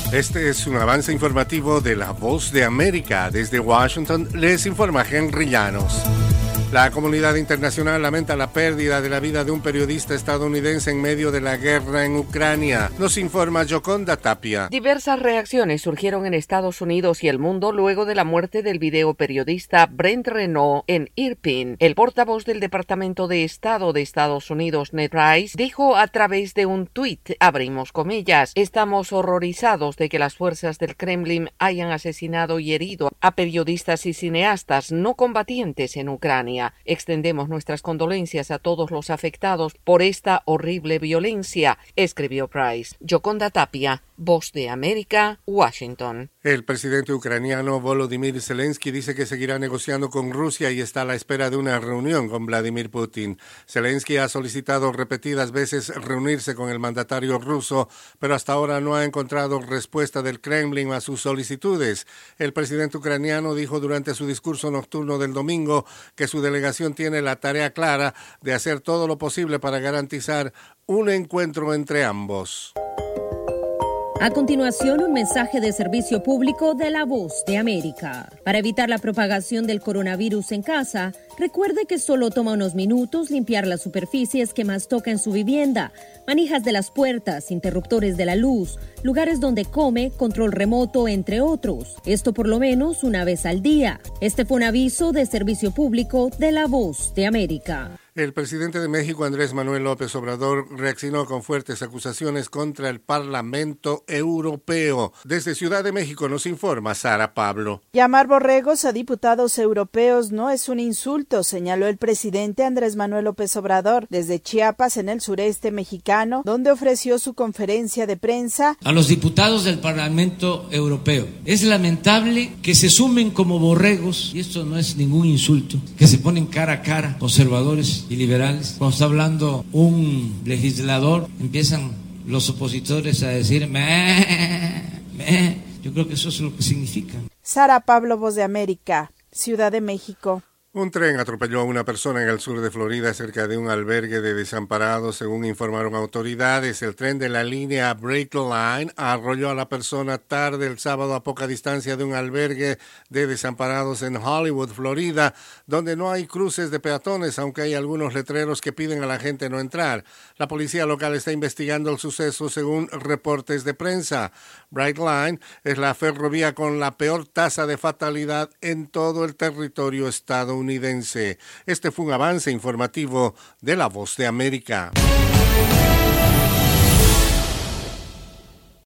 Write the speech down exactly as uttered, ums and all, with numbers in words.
Este es un avance informativo de La Voz de América. Desde Washington les informa Henry Llanos. La comunidad internacional lamenta la pérdida de la vida de un periodista estadounidense en medio de la guerra en Ucrania. Nos informa Yoconda Tapia. Diversas reacciones surgieron en Estados Unidos y el mundo luego de la muerte del videoperiodista Brent Renaud en Irpin. El portavoz del Departamento de Estado de Estados Unidos, Ned Price, dijo a través de un tuit, abrimos comillas, estamos horrorizados de que las fuerzas del Kremlin hayan asesinado y herido a periodistas y cineastas no combatientes en Ucrania. Extendemos nuestras condolencias a todos los afectados por esta horrible violencia, escribió Price. Yoconda Tapia, Voz de América, Washington. El presidente ucraniano Volodymyr Zelensky dice que seguirá negociando con Rusia y está a la espera de una reunión con Vladimir Putin. Zelensky ha solicitado repetidas veces reunirse con el mandatario ruso, pero hasta ahora no ha encontrado respuesta del Kremlin a sus solicitudes. El presidente ucraniano dijo durante su discurso nocturno del domingo que su delegación tiene la tarea clara de hacer todo lo posible para garantizar un encuentro entre ambos. A continuación, un mensaje de servicio público de La Voz de América. Para evitar la propagación del coronavirus en casa, recuerde que solo toma unos minutos limpiar las superficies que más toca en su vivienda, manijas de las puertas, interruptores de la luz, lugares donde come, control remoto, entre otros. Esto por lo menos una vez al día. Este fue un aviso de servicio público de La Voz de América. El presidente de México, Andrés Manuel López Obrador, reaccionó con fuertes acusaciones contra el Parlamento Europeo. Desde Ciudad de México nos informa Sara Pablo. Llamar borregos a diputados europeos no es un insulto, señaló el presidente Andrés Manuel López Obrador desde Chiapas, en el sureste mexicano, donde ofreció su conferencia de prensa. A los diputados del Parlamento Europeo, es lamentable que se sumen como borregos, y esto no es ningún insulto, que se ponen cara a cara conservadores y liberales. Cuando está hablando un legislador, empiezan los opositores a decir meh, meh. Yo creo que eso es lo que significa. Sara Pablo, Voz de América, Ciudad de México. Un tren atropelló a una persona en el sur de Florida cerca de un albergue de desamparados, según informaron autoridades. El tren de la línea Break Line arrolló a la persona tarde el sábado a poca distancia de un albergue de desamparados en Hollywood, Florida, donde no hay cruces de peatones, aunque hay algunos letreros que piden a la gente no entrar. La policía local está investigando el suceso según reportes de prensa. Bright Line es la ferrovía con la peor tasa de fatalidad en todo el territorio estadounidense. Este fue un avance informativo de La Voz de América.